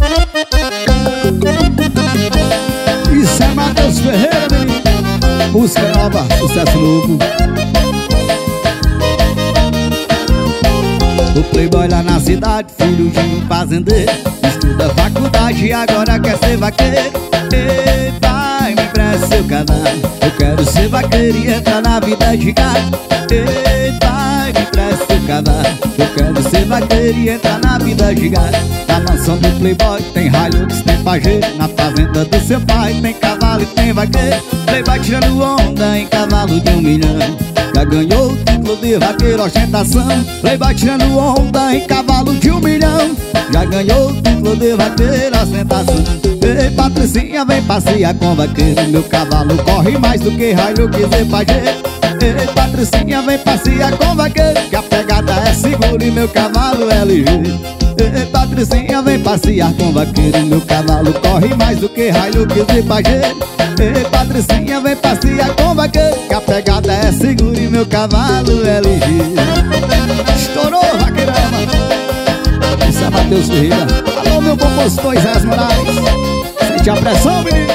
Isso é Matheus Ferreira, menino. Música nova, sucesso novo. O playboy lá na cidade, filho de um fazendeiro, estuda faculdade e agora quer ser vaqueiro. Ei, pai, me empresta seu cavalo, eu quero ser vaqueiro e entrar na vida de gato. Ei, pai, me empresta seu cavalo, eu quero ser vaqueiro e entrar na vida de gato. Na mansão do playboy tem Hilux, tem pajeiro, na fazenda do seu pai tem cavalo e tem vaqueiro. Playboy tirando onda em cavalo de 1 milhão, já ganhou o título de vaqueiro ostentação. Playboy tirando onda em cavalo de 1 milhão, já ganhou o título de vaqueiro ostentação. Ei, Patricinha, vem passear com vaqueiro, meu cavalo corre mais do que Hilux e pajeiro. Ei, Patricinha, vem passear com vaqueiro, que a pegada é segura e meu cavalo é ligeiro. Ei, Patricinha, vem passear com vaqueiro, meu cavalo corre mais do que Hilux e pajeiro. Ei, Patricinha, vem passear com vaqueiro, que a pegada é segura e meu cavalo é ligeiro. Estourou, vaqueirama. Isso é Matheus Ferreira. Alô, meu compositor Isaías Moraes. Sente a pressão, menino.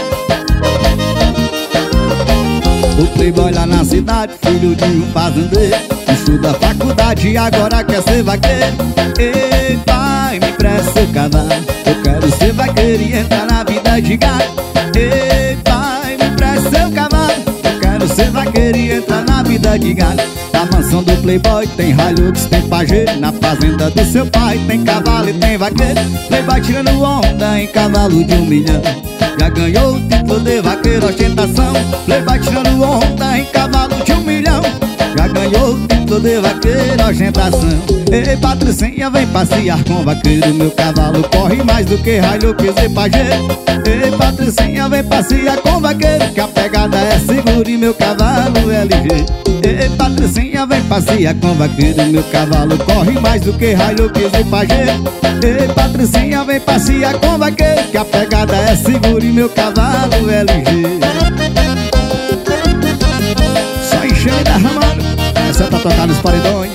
O playboy lá na cidade, filho de um fazendeiro, estuda faculdade e agora quer ser vaqueiro. Ei, pai, me empresta seu cavalo, eu quero ser vaqueiro e entrar na vida de gato. Ei, pai, me empresta seu cavalo, eu quero ser vaqueiro e entrar na vida de gato. Na mansão do playboy tem Hilux, tem pajeiro, na fazenda do seu pai tem cavalo e tem vaqueiro. Playboy tirando onda em cavalo de 1 milhão, já ganhou o título de vaqueiro ostentação. Playboy tirando onda em cavalo de 1 milhão, já ganhou o título de vaqueiro ostentação. Ei, Patricinha, vem passear com vaqueiro, meu cavalo corre mais do que Hilux e pajeiro. Ei, Patricinha, vem passear com vaqueiro, que a pegada é segura e meu cavalo é ligeiro. Ei, Patricinha, vem passear com vaqueiro, meu cavalo corre mais do que Hilux e pajeiro. Ei, Patricinha, vem passear com vaqueiro, que a pegada é segura e meu cavalo é ligeiro. Só enchendo e derramando, essa é pra tocar nos paredões.